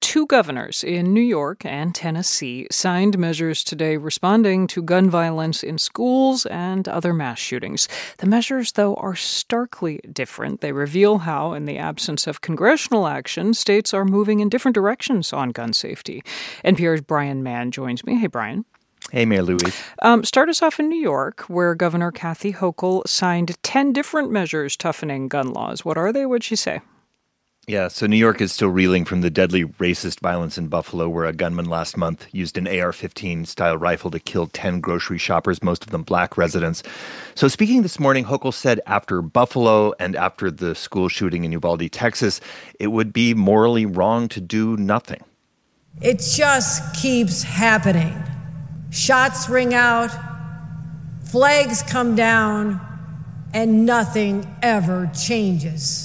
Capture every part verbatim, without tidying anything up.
Two governors in New York and Tennessee signed measures today responding to gun violence in schools and other mass shootings. The measures, though, are starkly different. They reveal how, in the absence of congressional action, states are moving in different directions on gun safety. N P R's Brian Mann joins me. Hey, Brian. Hey, Mayor Louise. Um, start us off in New York, where Governor Kathy Hochul signed ten different measures toughening gun laws. What are they? What'd she say? Yeah, so New York is still reeling from the deadly racist violence in Buffalo, where a gunman last month used an A R fifteen style rifle to kill ten grocery shoppers, most of them black residents. So speaking this morning, Hochul said after Buffalo and after the school shooting in Uvalde, Texas, it would be morally wrong to do nothing. It just keeps happening. Shots ring out, flags come down, and nothing ever changes.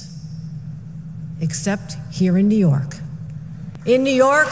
Except here in New York. In New York,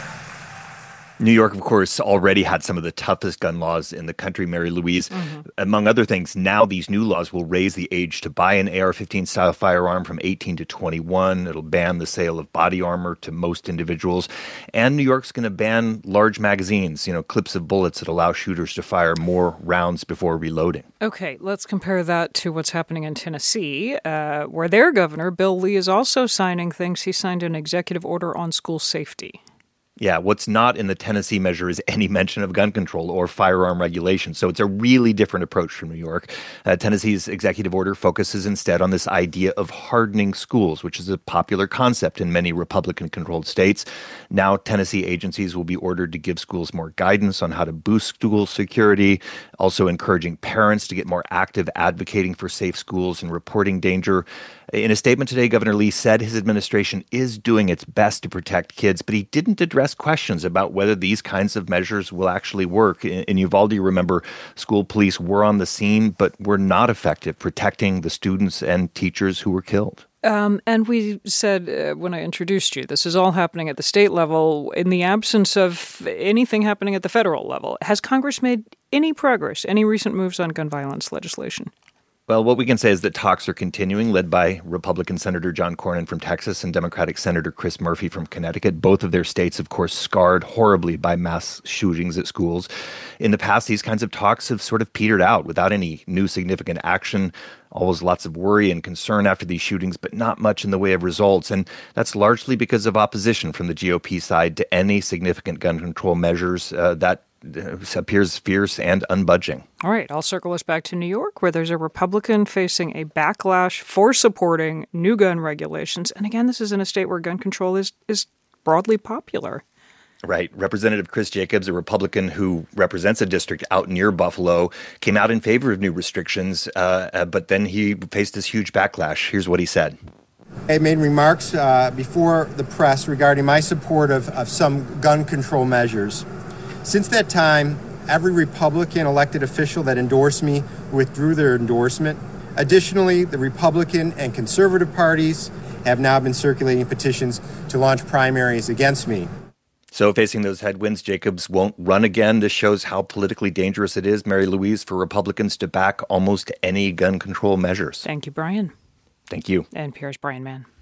New York, of course, already had some of the toughest gun laws in the country, Mary Louise. Mm-hmm. Among other things, now these new laws will raise the age to buy an A R fifteen style firearm from eighteen to twenty-one. It'll ban the sale of body armor to most individuals. And New York's going to ban large magazines, you know, clips of bullets that allow shooters to fire more rounds before reloading. Okay, let's compare that to what's happening in Tennessee, uh, where their governor, Bill Lee, is also signing things. He signed an executive order on school safety. Yeah, what's not in the Tennessee measure is any mention of gun control or firearm regulation. So it's a really different approach from New York. Uh, Tennessee's executive order focuses instead on this idea of hardening schools, which is a popular concept in many Republican-controlled states. Now, Tennessee agencies will be ordered to give schools more guidance on how to boost school security, also encouraging parents to get more active advocating for safe schools and reporting danger. In a statement today, Governor Lee said his administration is doing its best to protect kids, but he didn't address questions about whether these kinds of measures will actually work. In, in Uvalde, remember, school police were on the scene, but were not effective protecting the students and teachers who were killed. Um, and we said uh, when I introduced you, this is all happening at the state level in the absence of anything happening at the federal level. Has Congress made any progress, any recent moves on gun violence legislation? Well, what we can say is that talks are continuing, led by Republican Senator John Cornyn from Texas and Democratic Senator Chris Murphy from Connecticut. Both of their states, of course, scarred horribly by mass shootings at schools. In the past, these kinds of talks have sort of petered out without any new significant action. Always lots of worry and concern after these shootings, but not much in the way of results. And that's largely because of opposition from the G O P side to any significant gun control measures uh, that appears fierce and unbudging. All right, I'll circle us back to New York, where there's a Republican facing a backlash for supporting new gun regulations. And again, this is in a state where gun control is, is broadly popular. Right. Representative Chris Jacobs, a Republican who represents a district out near Buffalo, came out in favor of new restrictions, uh, uh, but then he faced this huge backlash. Here's what he said. I made remarks uh, before the press regarding my support of, of some gun control measures. Since that time, every Republican elected official that endorsed me withdrew their endorsement. Additionally, the Republican and conservative parties have now been circulating petitions to launch primaries against me. So facing those headwinds, Jacobs won't run again. This shows how politically dangerous it is, Mary Louise, for Republicans to back almost any gun control measures. Thank you, Brian. Thank you. N P R's Brian Mann.